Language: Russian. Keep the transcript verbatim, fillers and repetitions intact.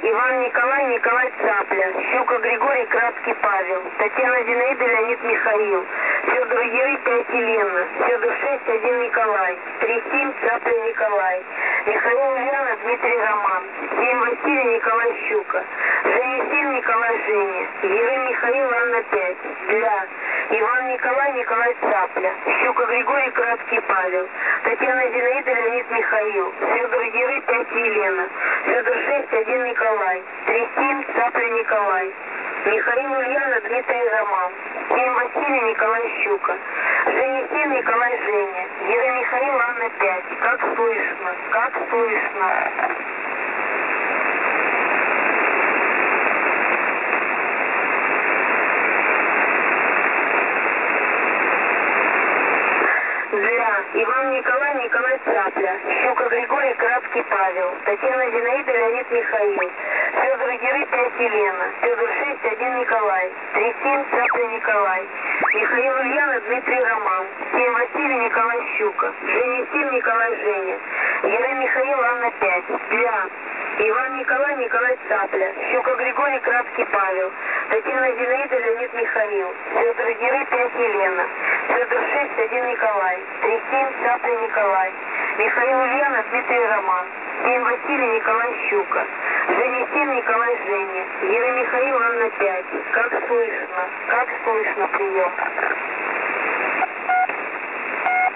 Иван Николай, Николай Цапля, Щука Григорий, Краткий Павел, Татьяна Зинаида, Леонид Михаил, Федор Юрий, пять Елена, Федор шесть, один Николай, три семь, Цапля Николай, Михаил Ульяна, Дмитрий Роман, семь Василий, Николай Щука, Женя семь, Николай Женя, Ерым Михаил, Анна пять, для Иван Николай, Николай Цапля, Щука Григорий, Краткий Павел, Татьяна Зинаида, Леонид Михаил, Федор Юрий, пять Елена, Федор шесть, один Николай, три семь, Цапля Николай, Михаил Ульяна, Дмитрий Роман, семь Василий, Николай Щука, Женя семь, Николай Женя, Ерым Михаил, Анна пять. Как слышно, как слышно. Для Иван Николай, Николай Цапля, Щука Григорий, Краткий Павел, Татьяна Зинаида, Леонид Михаил, Федор Юрий, пять Елена, Федор шесть, один Николай, три семь, Цапля Николай, Михаил Ульяна, Дмитрий Роман, семь Василий, Николай Щука, Женя семь, Николай Женя, Ерым Михаил, Анна пять. Для Иван Николай, Николай Цапля, Щука Григорий, Краткий Павел, Татьяна Зинаида, Леонид Михаил, Федор Юрий, пять Елена, Федор шесть, один Николай, три семь, Цапля Николай, Михаил Ульяна, Дмитрий Роман, семь Василий, Николай Щука, Женя семь, Николай Женя, Ерым Михаил, Анна пять. Как слышно, как слышно прием.